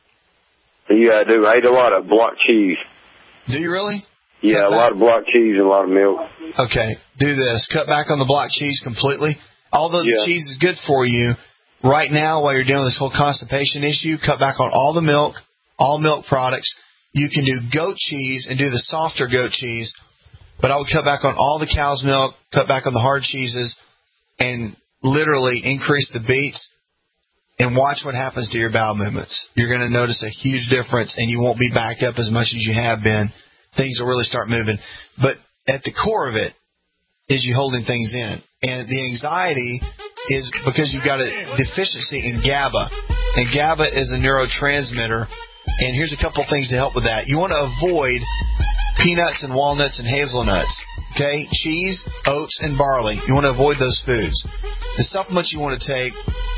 Yeah, I do. I ate a lot of block cheese. Do you really? Yeah, a lot of block cheese and a lot of milk. Okay, do this. Cut back on the block cheese completely. Although Yeah. the cheese is good for you, right now while you're dealing with this whole constipation issue, cut back on all the milk, all milk products. You can do goat cheese and do the softer goat cheese, but I would cut back on all the cow's milk, cut back on the hard cheeses, and literally increase the beets and watch what happens to your bowel movements. You're going to notice a huge difference, and you won't be backed up as much as you have been. Things will really start moving. But at the core of it is you holding things in. And the anxiety is because you've got a deficiency in GABA. And GABA is a neurotransmitter. And here's a couple things to help with that. You want to avoid peanuts and walnuts and hazelnuts. Okay? Cheese, oats, and barley. You want to avoid those foods. The supplements you want to take,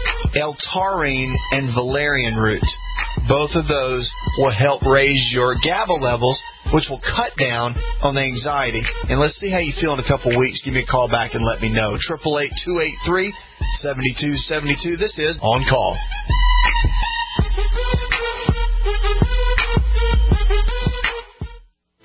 L-taurine and valerian root. Both of those will help raise your GABA levels, which will cut down on the anxiety. And let's see how you feel in a couple weeks. Give me a call back and let me know. eight eight eight, two eight three, seven two seven two. This is On Call.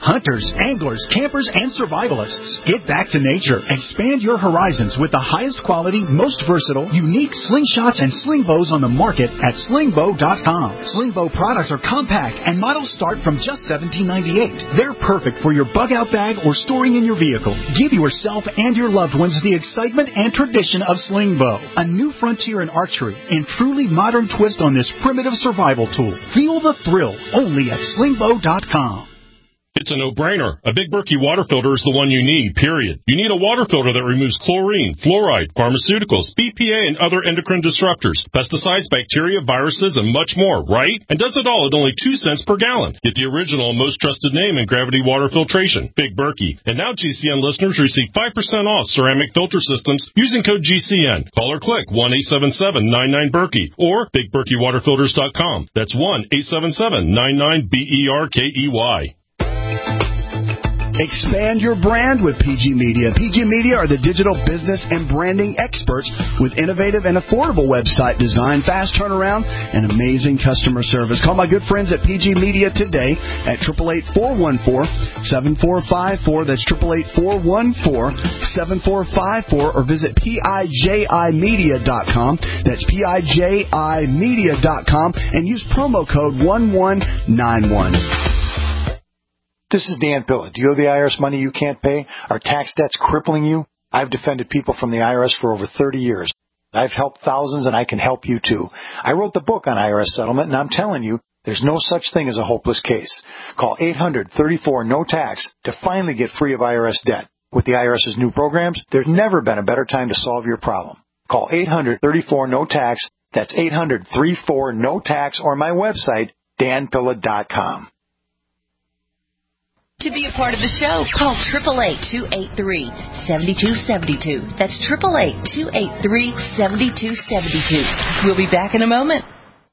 Hunters, anglers, campers, and survivalists. Get back to nature. Expand your horizons with the highest quality, most versatile, unique slingshots and sling bows on the market at sling bow dot com. Sling bow products are compact and models start from just seventeen ninety-eight. They're perfect for your bug-out bag or storing in your vehicle. Give yourself and your loved ones the excitement and tradition of sling bow. A new frontier in archery and truly modern twist on this primitive survival tool. Feel the thrill only at sling bow dot com. It's a no-brainer. A Big Berkey water filter is the one you need, period. You need a water filter that removes chlorine, fluoride, pharmaceuticals, B P A, and other endocrine disruptors, pesticides, bacteria, viruses, and much more, right? And does it all at only two cents per gallon. Get the original and most trusted name in gravity water filtration, Big Berkey. And now G C N listeners receive five percent off ceramic filter systems using code G C N. Call or click one eight seven seven nine nine Berkey or big berkey water filters dot com. That's one eight seven seven nine nine B E R K E Y. Expand your brand with P G Media. P G Media are the digital business and branding experts with innovative and affordable website design, fast turnaround, and amazing customer service. Call my good friends at P G Media today at eight eight eight, four one four, seven four five four. That's eight eight eight, four one four, seven four five four. Or visit P I J I media dot com. That's P I J I media dot com and use promo code one one nine one. This is Dan Pilla. Do you owe the I R S money you can't pay? Are tax debts crippling you? I've defended people from the I R S for over thirty years. I've helped thousands, and I can help you too. I wrote the book on I R S settlement, and I'm telling you, there's no such thing as a hopeless case. Call eight hundred, thirty-four, no tax to finally get free of I R S debt. With the IRS's new programs, there's never been a better time to solve your problem. Call eight hundred, thirty-four, no tax. That's eight hundred, thirty-four, no tax, or my website, dan pilla dot com. To be a part of the show, call eight eight eight, two eight three, seven two seven two. That's eight eight eight, two eight three, seven two seven two. We'll be back in a moment.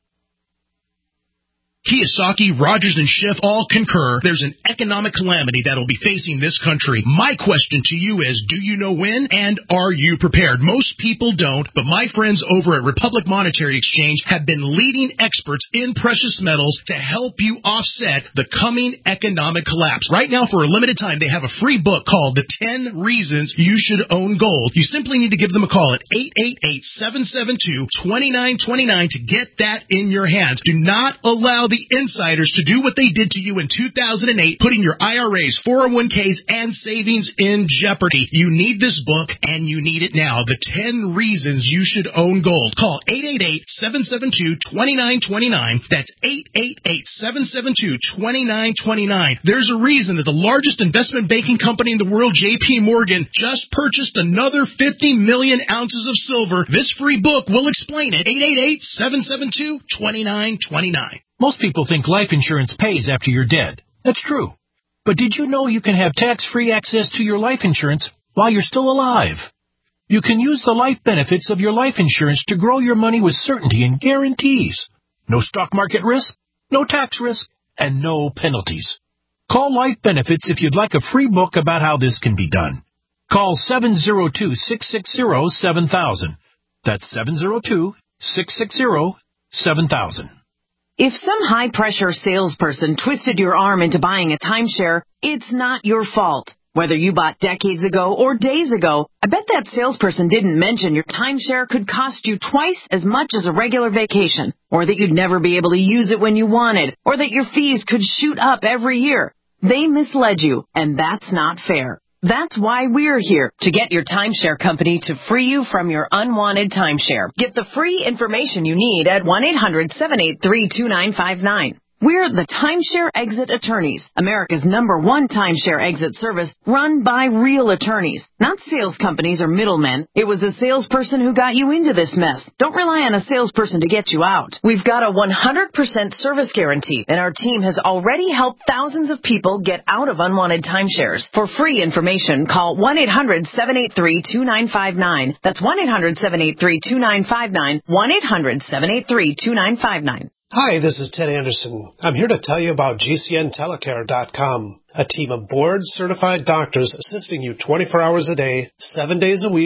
Kiyosaki, Rogers, and Schiff all concur there's an economic calamity that will be facing this country. My question to you is, do you know when, and are you prepared? Most people don't, but my friends over at Republic Monetary Exchange have been leading experts in precious metals to help you offset the coming economic collapse. Right now, for a limited time, they have a free book called The ten Reasons You Should Own Gold. You simply need to give them a call at eight eight eight, seven seven two, two nine two nine to get that in your hands. Do not allow the insiders to do what they did to you in two thousand eight, putting your I R As, four oh one k's, and savings in jeopardy. You need this book, and you need it now. The ten Reasons You Should Own Gold. Call eight eight eight, seven seven two, two nine two nine. That's eight eight eight, seven seven two, two nine two nine. There's a reason that the largest investment banking company in the world, J P Morgan, just purchased another fifty million ounces of silver. This free book will explain it. eight eight eight, seven seven two, two nine two nine. Most people think life insurance pays after you're dead. That's true. But did you know you can have tax-free access to your life insurance while you're still alive? You can use the life benefits of your life insurance to grow your money with certainty and guarantees. No stock market risk, no tax risk, and no penalties. Call Life Benefits if you'd like a free book about how this can be done. Call seven oh two, six six oh, seven thousand. That's seven oh two, six six oh, seven thousand. If some high-pressure salesperson twisted your arm into buying a timeshare, it's not your fault. Whether you bought decades ago or days ago, I bet that salesperson didn't mention your timeshare could cost you twice as much as a regular vacation, or that you'd never be able to use it when you wanted, or that your fees could shoot up every year. They misled you, and that's not fair. That's why we're here, to get your timeshare company to free you from your unwanted timeshare. Get the free information you need at one eight hundred, seven eight three, two nine five nine. We're the Timeshare Exit Attorneys, America's number one timeshare exit service run by real attorneys, not sales companies or middlemen. It was a salesperson who got you into this mess. Don't rely on a salesperson to get you out. We've got a one hundred percent service guarantee, and our team has already helped thousands of people get out of unwanted timeshares. For free information, call one eight hundred, seven eight three, two nine five nine. That's one eight hundred, seven eight three, two nine five nine, one eight hundred, seven eight three, two nine five nine. Hi, this is Ted Anderson. I'm here to tell you about G C N telecare dot com, a team of board-certified doctors assisting you twenty-four hours a day, seven days a week,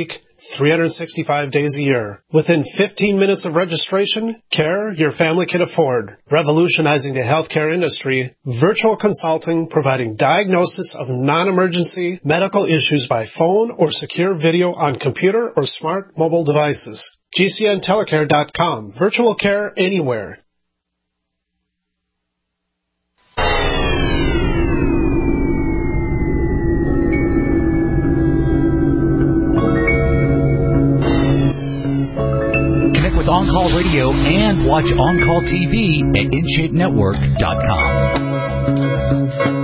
three hundred sixty-five days a year. Within fifteen minutes of registration, care your family can afford. Revolutionizing the healthcare industry, virtual consulting providing diagnosis of non-emergency medical issues by phone or secure video on computer or smart mobile devices. G C N telecare dot com. Virtual care anywhere. With On Call Radio and watch On Call T V at in shape network dot com.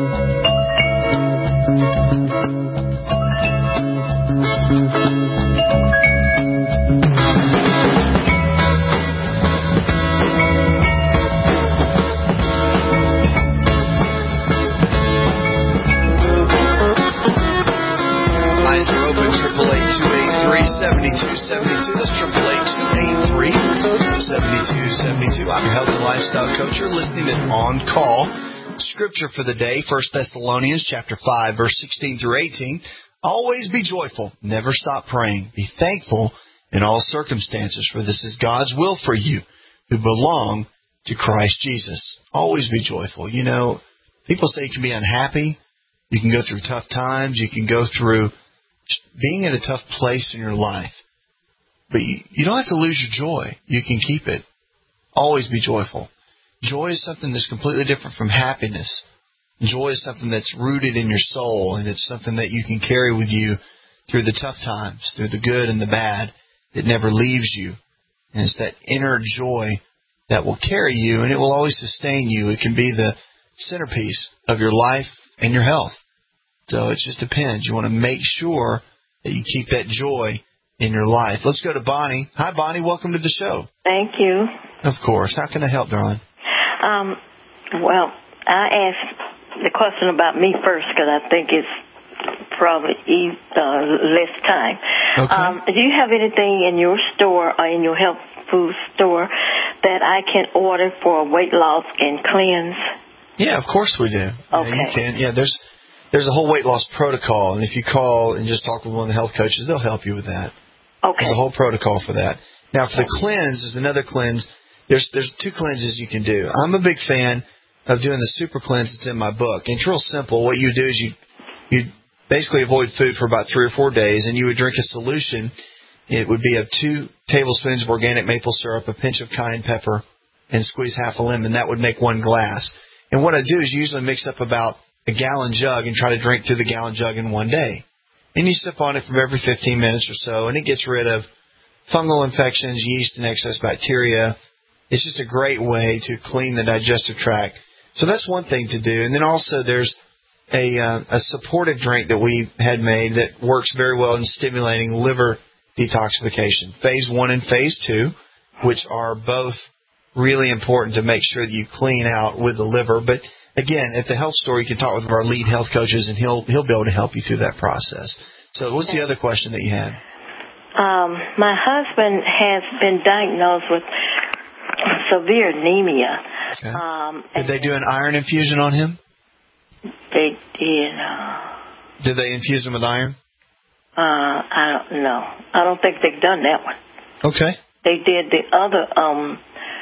Lines are open, triple eight two eight three seven two seven two. That's triple eight two eight three seven two seven two. I'm your health and lifestyle coach. You're listening to On Call. Scripture for the day, First Thessalonians chapter five, verse sixteen through eighteen. Always be joyful. Never stop praying. Be thankful in all circumstances, for this is God's will for you who belong to Christ Jesus. Always be joyful. You know, people say you can be unhappy. You can go through tough times. You can go through being in a tough place in your life. But you, you don't have to lose your joy. You can keep it. Always be joyful. Joy is something that's completely different from happiness. Joy is something that's rooted in your soul, and it's something that you can carry with you through the tough times, through the good and the bad. It never leaves you. And it's that inner joy that will carry you, and it will always sustain you. It can be the centerpiece of your life and your health. So it just depends. You want to make sure that you keep that joy in your life. Let's go to Bonnie. Hi, Bonnie. Welcome to the show. Thank you. Of course. How can I help, darling? Um, well, I asked the question about me first because I think it's probably uh, less time. Okay. Um, do you have anything in your store or in your health food store that I can order for weight loss and cleanse? Yeah, of course we do. Okay. Yeah, you can. Yeah, there's there's a whole weight loss protocol, and if you call and just talk with one of the health coaches, they'll help you with that. Okay. There's a whole protocol for that. Now, for the cleanse, there's another cleanse. There's there's two cleanses you can do. I'm a big fan of doing the super cleanse that's in my book. And it's real simple. What you do is you you basically avoid food for about three or four days, and you would drink a solution. It would be of two tablespoons of organic maple syrup, a pinch of cayenne pepper, and squeeze half a lemon. That would make one glass. And what I do is usually mix up about a gallon jug and try to drink through the gallon jug in one day. And you sip on it from every fifteen minutes or so, and it gets rid of fungal infections, yeast, and excess bacteria. It's just a great way to clean the digestive tract. So that's one thing to do. And then also there's a, uh, a supportive drink that we had made that works very well in stimulating liver detoxification. Phase one and phase two, which are both really important to make sure that you clean out with the liver. But again, at the health store, you can talk with our lead health coaches, and he'll he'll be able to help you through that process. So what's the other question that you had? Um, my husband has been diagnosed with severe anemia. Okay. Um, did they do an iron infusion on him? They did. Uh, did they infuse him with iron? Uh, I don't know. I don't think they've done that one. Okay. They did the other, um,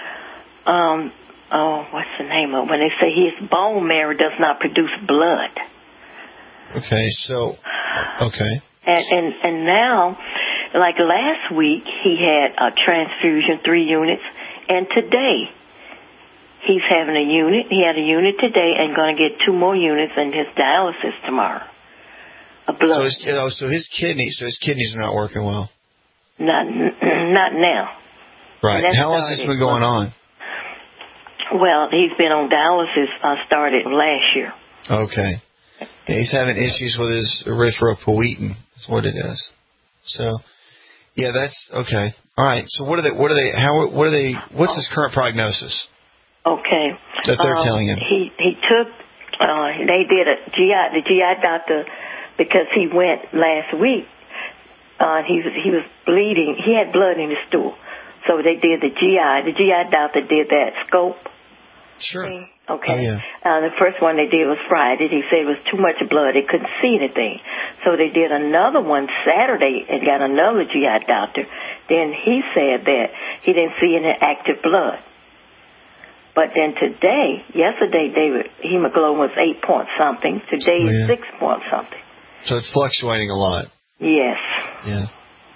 um, oh, what's the name of it? When they say his bone marrow does not produce blood. Okay, so, okay. And, and, and now, like last week, he had a transfusion, three units, and today he's having a unit. He had a unit today and going to get two more units in his dialysis tomorrow. A blood. So his, oh, so his kidneys, so his kidneys are not working well. Not, not now. Right. How long has this been going on? Well, he's been on dialysis. Uh, started last year. Okay. Yeah, he's having issues with his erythropoietin. That's what it is. So, yeah, that's okay. All right. So, what are they? What are they? How? What are they? What's his current prognosis? Okay. That they're um, telling him. He he took. Uh, they did a G I. The G I doctor, because he went last week. Uh, he was he was bleeding. He had blood in his stool. So they did the G I. The G I doctor did that scope. Sure. Thing. Okay. Oh, yeah. Uh, the first one they did was Friday. He said it was too much blood. They couldn't see anything. So they did another one Saturday and got another G I doctor. Then he said that he didn't see any active blood. But then today, yesterday, David, hemoglobin was eight point something. Today Oh, is yeah. six point something. So it's fluctuating a lot. Yes. Yeah.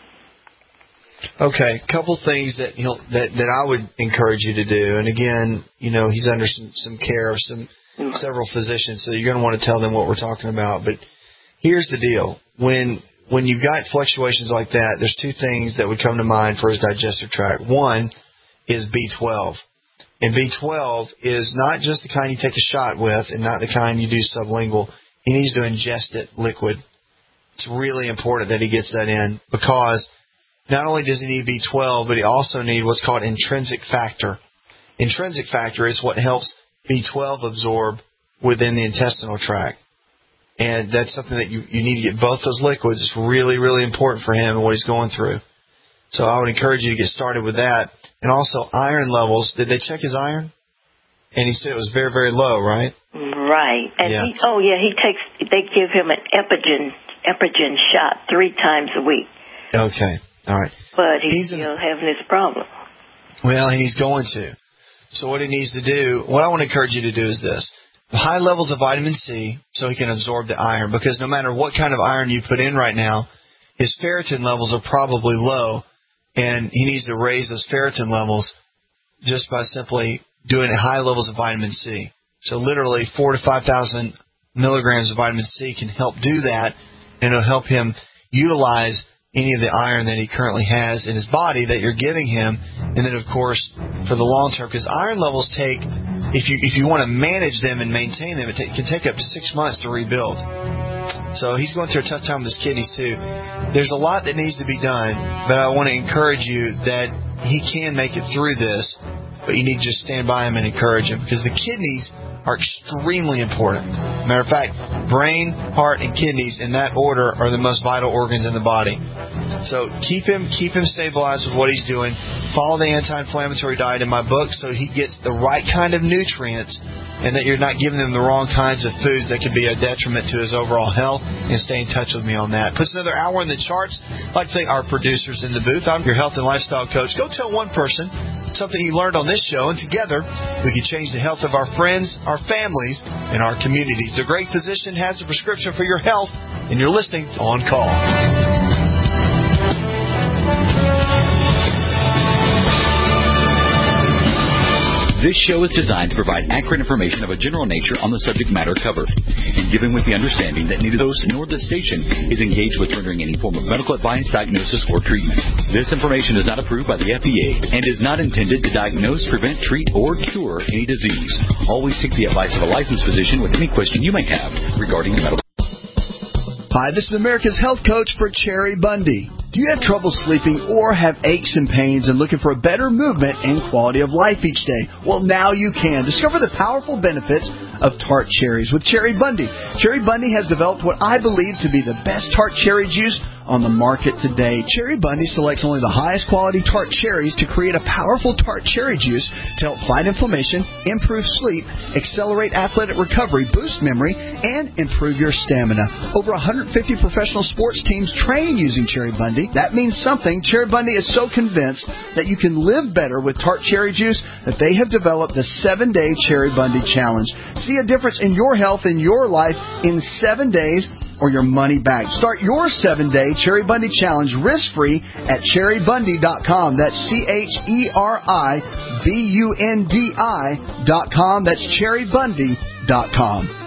Okay, a couple things that he'll that that I would encourage you to do. And again, you know, he's under some, some care of some mm-hmm. several physicians, so you're going to want to tell them what we're talking about. But here's the deal: when when you've got fluctuations like that, there's two things that would come to mind for his digestive tract. One is B twelve. And B twelve is not just the kind you take a shot with and not the kind you do sublingual. He needs to ingest it liquid. It's really important that he gets that in because not only does he need B twelve, but he also needs what's called intrinsic factor. Intrinsic factor is what helps B twelve absorb within the intestinal tract. And that's something that you, you need to get both those liquids. It's really, really important for him and what he's going through. So I would encourage you to get started with that. And also iron levels. Did they check his iron? And he said it was very, very low, right? Right. And yeah. he, oh yeah, he takes. They give him an Epigen Epigen shot three times a week. Okay. All right. But he's, he's still having this problem. Well, and he's going to. So what he needs to do, what I want to encourage you to do is this. High levels of vitamin C so he can absorb the iron, because no matter what kind of iron you put in right now, his ferritin levels are probably low, and he needs to raise those ferritin levels just by simply doing high levels of vitamin C. So literally four to five thousand milligrams of vitamin C can help do that, and it'll help him utilize any of the iron that he currently has in his body that you're giving him. And then, of course, for the long term, because iron levels take, if you if you want to manage them and maintain them, it t- can take up to six months to rebuild. So he's going through a tough time with his kidneys, too. There's a lot that needs to be done, but I want to encourage you that he can make it through this, but you need to just stand by him and encourage him, because the kidneys are extremely important. Matter of fact, brain, heart, and kidneys in that order are the most vital organs in the body. So keep him keep him stabilized with what he's doing. Follow the anti-inflammatory diet in my book so he gets the right kind of nutrients, and that you're not giving him the wrong kinds of foods that could be a detriment to his overall health. And stay in touch with me on that. Puts another hour in the charts. I'd like to thank our producers in the booth. I'm your health and lifestyle coach. Go tell one person something you learned on this show, and together we can change the health of our friends, our families, and our communities. The Great Physician has a prescription for your health, and you're listening to On Call. This show is designed to provide accurate information of a general nature on the subject matter covered, and given with the understanding that neither host nor the station is engaged with rendering any form of medical advice, diagnosis, or treatment. This information is not approved by the F D A and is not intended to diagnose, prevent, treat, or cure any disease. Always seek the advice of a licensed physician with any question you may have regarding medical. Hi, this is America's Health Coach for Cherry Bundy. Do you have trouble sleeping or have aches and pains and looking for a better movement and quality of life each day? Well, now you can. Discover the powerful benefits of tart cherries with Cherry Bundy. Cherry Bundy has developed what I believe to be the best tart cherry juice on the market today. Cherry Bundy selects only the highest quality tart cherries to create a powerful tart cherry juice to help fight inflammation, improve sleep, accelerate athletic recovery, boost memory, and improve your stamina. Over one hundred fifty professional sports teams train using Cherry Bundy. That means something. Cherry Bundy is so convinced that you can live better with tart cherry juice that they have developed the seven-day Cherry Bundy Challenge. See a difference in your health and your life in seven days or your money back. Start your seven-day Cherry Bundy Challenge risk-free at cherry bundy dot com. That's C H E R I B U N D I dot com. That's cherry bundy dot com.